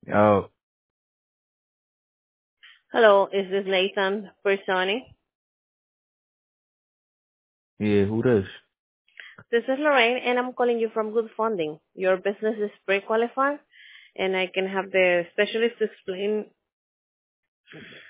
Oh, Hello, is this Nathan Personi? yeah, who this? This is Lorraine, and I'm calling you from Good Funding. Your business is pre-qualified, and I can have the specialist explain.